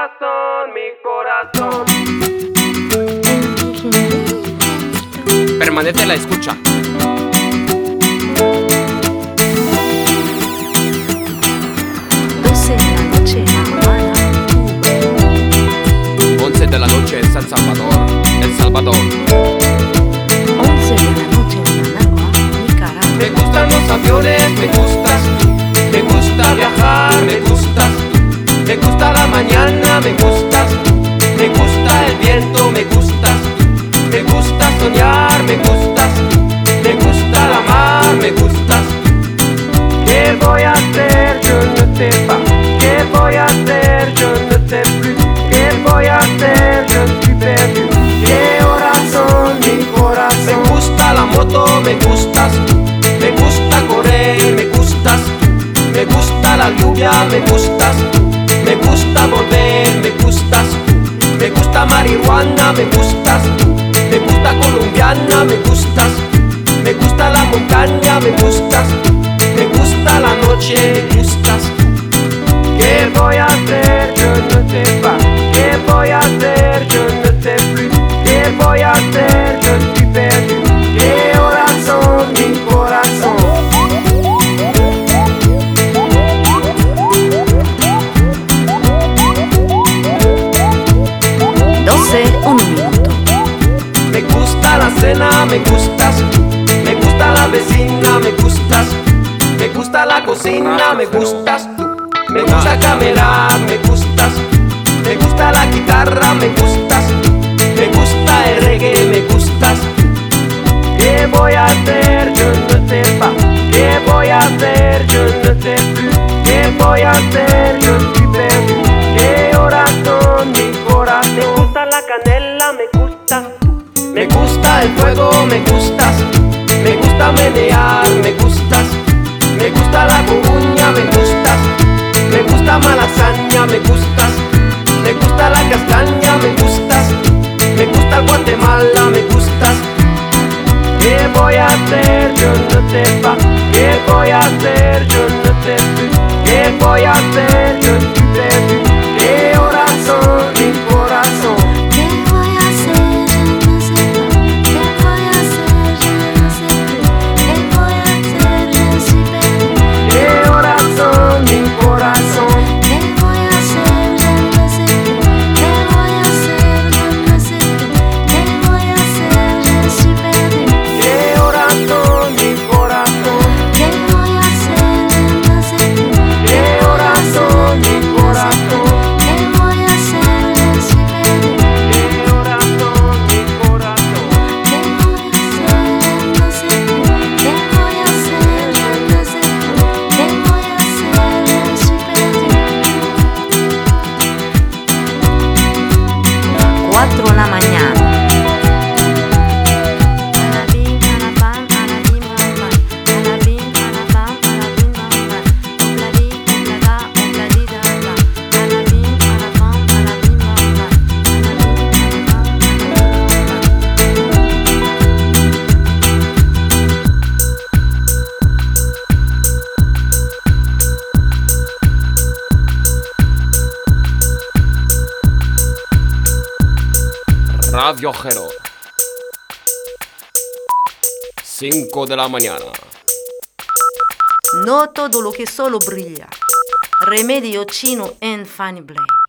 corazón, mi corazón. Permanece en la escucha. De la noche en San Salvador, El Salvador. 11 de la noche en Managua, Nicaragua. Me gustan los aviones, me gustas tú. Me gusta viajar, me gustas tú. Me gusta la mañana, me gustas tú. Me gusta el viento, me gustas tú. Me gusta soñar, me gustas tú. Me gusta la mar, me gustas tú. ¿Qué voy a hacer? Yo no sé pas. ¿Qué voy a hacer? Yo no sé plus. ¿Qué voy a hacer? Yo estoy perdido. ¿Qué horas son, mi corazón? Me gusta la moto, me gustas tú. Me gusta correr, me gustas tú. Me gusta la lluvia, me gustas tú. Me gusta volver, me gustas tú. Me gusta marihuana, me gustas tú. Me gusta colombiana, me gustas tú. Me gusta la montaña, me gustas tú. Me gusta la noche, me gustas tú. ¿Qué voy a hacer? Yo no sé pas. ¿Qué voy a hacer? Yo no sé plus. ¿Qué voy a hacer? Yo estoy perdido. ¿Qué horas son, mi corazón? Un minuto. Me gusta la cena, me gustas tú. Me gusta la vecina, me gustas tú. Me gusta la cocina, me gustas tú. Me gusta caminar, me gustas tú. Me gusta la guitarra, me gustas tú. Me gusta el reggae, me gustas tú. ¿Qué voy a hacer? Yo no sé pas. ¿Qué voy a hacer? Yo no sé plus. ¿Qué voy a hacer? Yo estoy perdido. ¿Qué horas son, mi corazón? Me gusta la canela, me gustas tú. Me gusta el fuego, me gustas tú. Me gusta menear, me gustas tú. Me gusta la coruña, me gustas tú. Me gusta malasaña, me gustas tú. Me gusta la castaña, me gustas tú. Me gusta Guatemala, me gustas tú. ¿Qué voy a hacer? Yo no sé pas. ¿Qué voy a hacer? Yo no sé plus. ¿Qué voy a hacer? Yo estoy perdido. ¿Qué horas son, mi corazón? ¿Qué voy a hacer? Yo no sé pas. ¿Qué voy a hacer? Yo no sé plus. ¿Qué voy a hacer? Yo estoy perdido. ¿Qué horas son, mi corazón? ¿Qué voy a hacer? Yo no sé plus. ¿Qué voy a hacer? Yo no sé plus. ¿Qué voy a hacer? Yo estoy perdido. ¿Qué horas son, mi corazón? ¿Qué voy a hacer? Yo no sé plus. ¿Qué horas son, mi corazón? ¿Qué voy a hacer? Yo estoy perdido. ¿Qué horas son, mi corazón? ¿Qué voy a hacer? Yo no sé plus. ¿Qué voy a hacer? Yo no sé plus. ¿Qué voy a hacer? Yo estoy perdido. 4 de la mañana. Alabim, alabam, alabim, bam, alabim, alabam, alabim, bam, obladi, oblada, obladi, da, da. Alabim, alabam, alabim, bam, Radio Jero. 5 de la mañana. No todo lo que solo brilla. Remedio chino en Fanny Blake.